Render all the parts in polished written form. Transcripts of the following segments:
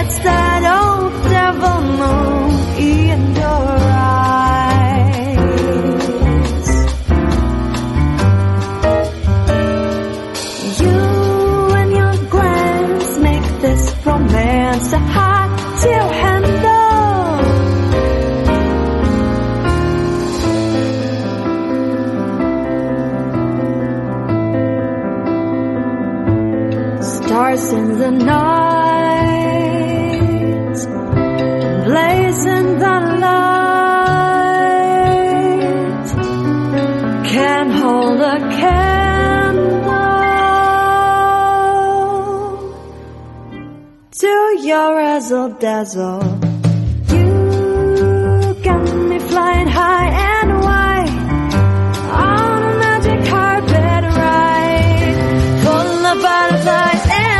It's that old devil moon in your eyes. You and your glance make this romance hard to handle. Stars in the night, blazing the light, can't hold a candle to your razzle dazzle. You got me flying high and wide on a magic carpet ride, full of butterflies.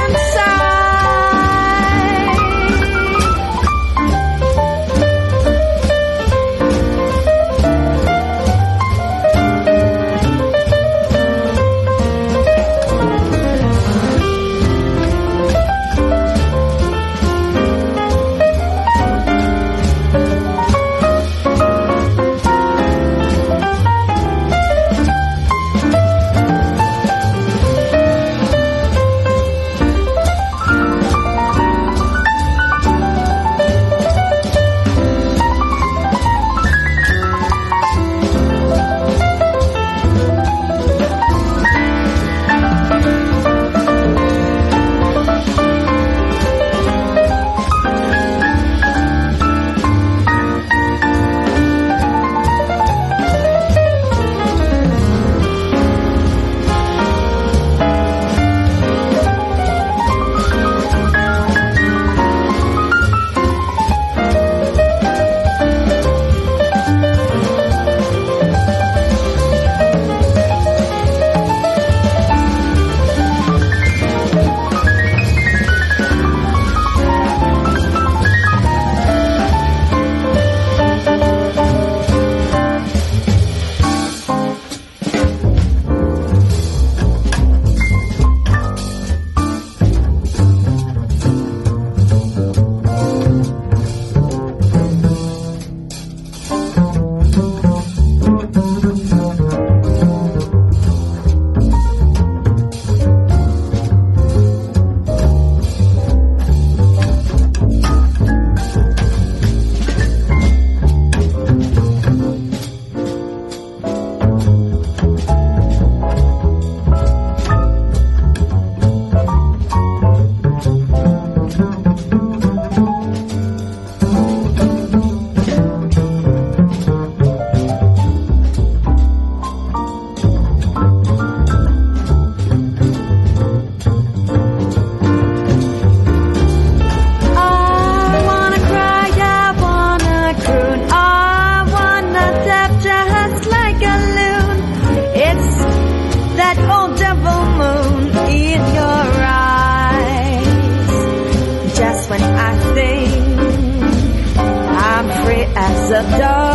As a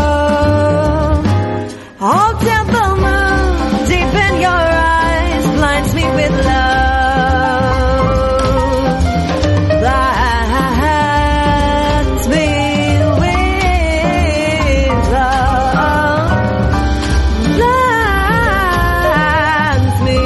dove, all devil moon deep in your eyes blinds me with love, blinds me with love, blinds me.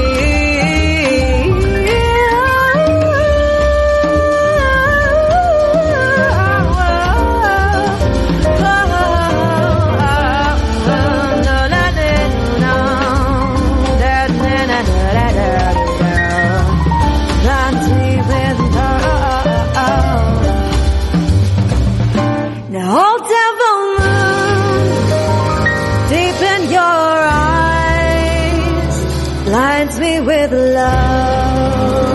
Blinds me with love.